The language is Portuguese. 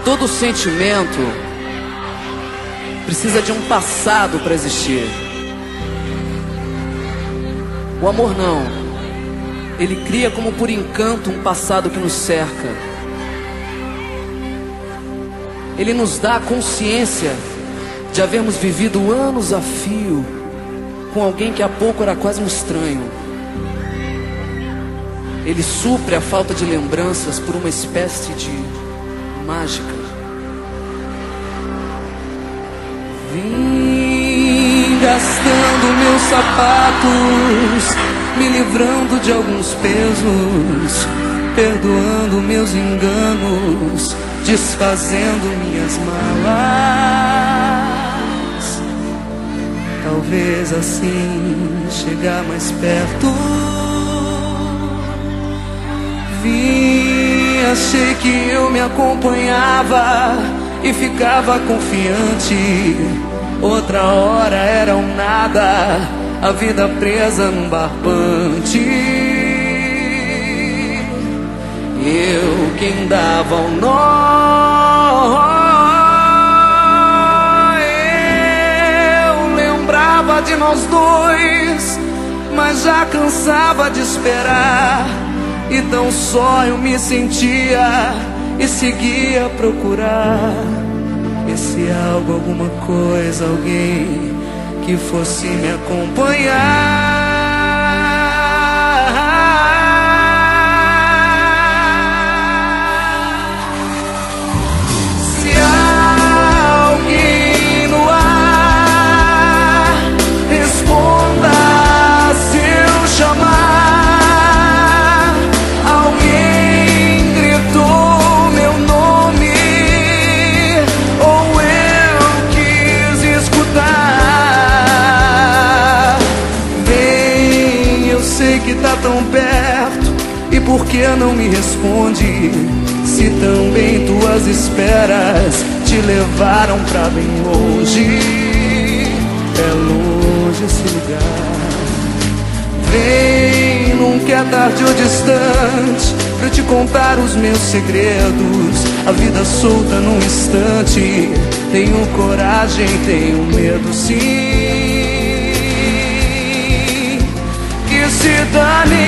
Todo sentimento precisa de um passado para existir. O amor não. Ele cria como por encanto um passado que nos cerca. Ele nos dá a consciência de havermos vivido anos a fio com alguém que há pouco era quase um estranho. Ele supre a falta de lembranças por uma espécie de mágica. Vim gastando meus sapatos, me livrando de alguns pesos, perdoando meus enganos, desfazendo minhas malas. Talvez assim chegar mais perto. Vim, achei que eu me acompanhava e ficava confiante. Outra hora era um nada, a vida presa num barbante. Eu quem dava o nó, eu lembrava de nós dois, mas já cansava de esperar. Então só eu me sentia e seguia a procurar esse algo, alguma coisa, alguém que fosse me acompanhar. Se há alguém no ar, responda se eu chamar. Que tá tão perto, e por que não me responde? Se também tuas esperas te levaram pra bem longe. É longe esse lugar. Vem, nunca é tarde ou distante, pra te contar os meus segredos. A vida solta num instante. Tenho coragem, tenho medo sim. Se dane